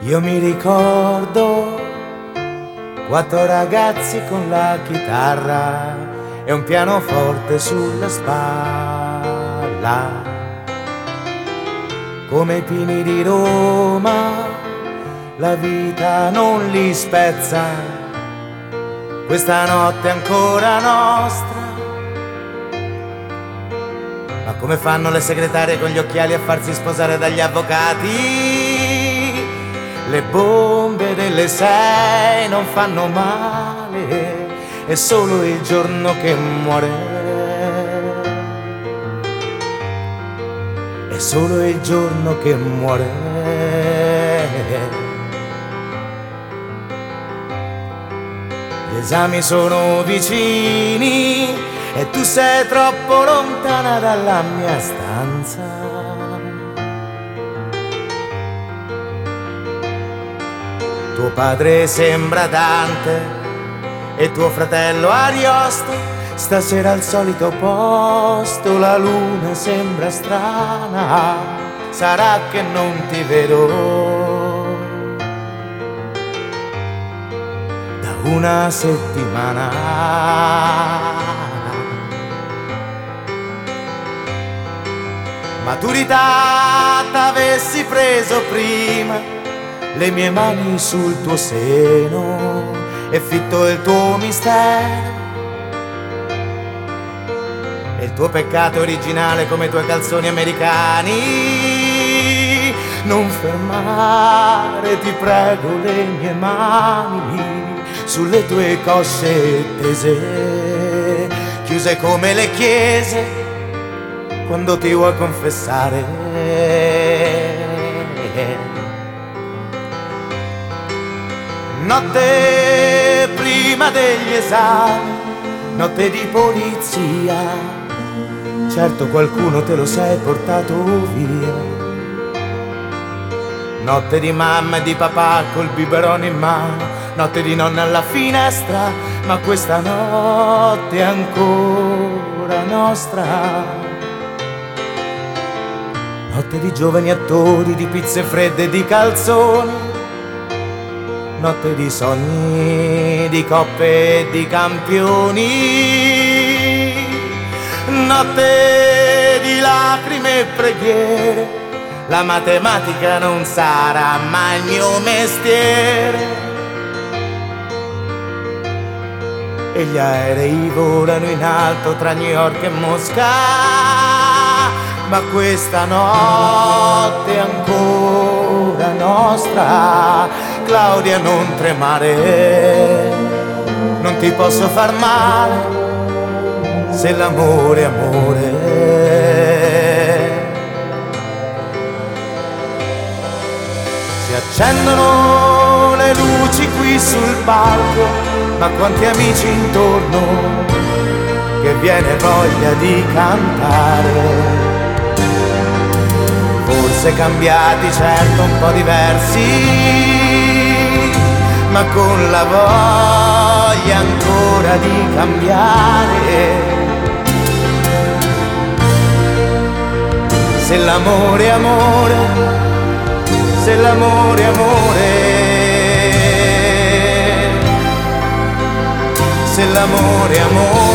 Io mi ricordo 4 ragazzi con la chitarra e un pianoforte sulla spalla. Come i pini di Roma, la vita non li spezza, questa notte è ancora nostra. Ma come fanno le segretarie con gli occhiali a farsi sposare dagli avvocati? Le bombe delle 6 non fanno male, è solo il giorno che muore. È solo il giorno che muore. Gli esami sono vicini e tu sei troppo lontana dalla mia stanza. Tuo padre sembra Dante e tuo fratello Ariosto. Stasera al solito posto, la luna sembra strana, sarà che non ti vedo da una settimana. Maturità t'avessi preso prima, le mie mani sul tuo seno e fitto il tuo mistero. E il tuo peccato originale come i tuoi calzoni americani. Non fermare, ti prego, le mie mani sulle tue cosce tese, chiuse come le chiese quando ti vuoi confessare. Notte prima degli esami, notte di polizia, certo qualcuno te lo sei portato via. Notte di mamma e di papà col biberone in mano, notte di nonna alla finestra, ma questa notte è ancora nostra. Notte di giovani attori, di pizze fredde e di calzoni, notte di sogni, di coppe e di campioni, notte di lacrime e preghiere. La matematica non sarà mai il mio mestiere e gli aerei volano in alto tra New York e Mosca, ma questa notte è ancora nostra. Claudia, non tremare, non ti posso far male se l'amore è amore. Si accendono le luci qui sul palco, ma quanti amici intorno che viene voglia di cantare. Forse cambiati, certo un po' diversi, ma con la voglia ancora di cambiare. Se l'amore è amore, se l'amore è amore, se l'amore è amore.